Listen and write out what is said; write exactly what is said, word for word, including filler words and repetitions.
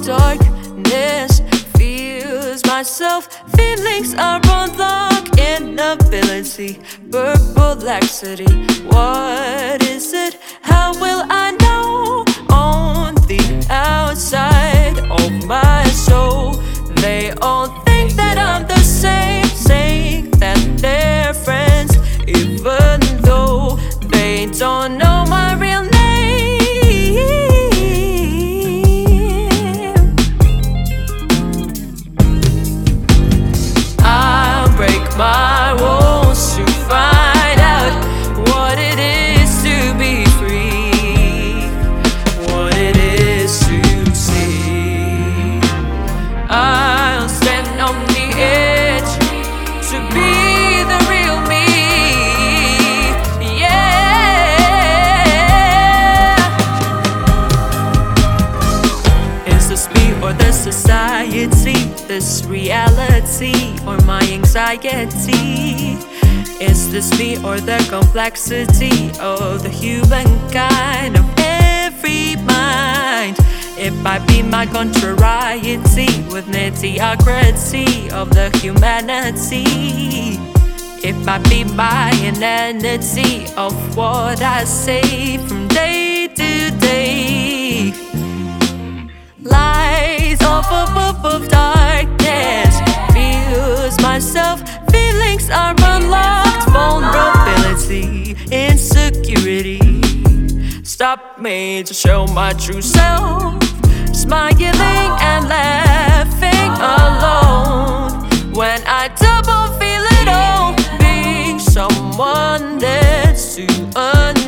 darkness feels myself. Feelings are unlocked. Inability, perplexity. What is it? How will I know? On the outside of my soul, they all think that I'm the same, saying that they're friends, even though they don't know my real name. I'll break my walls to find out what it is to be free, what it is to see. I'll stand on the edge to be the real me. Is this me or the society? This reality or my anxiety? Is this me or the complexity of the humankind, of every mind? It might be my contrariety with mediocrity of the humanity. It might be my inanity of what I say from day to day. Lies off above of darkness feels myself. Feelings are unlocked. Vulnerability, insecurity stop me to show my true self. Smiling and laughing alone when I double feel it all. Being someone that's too unknown.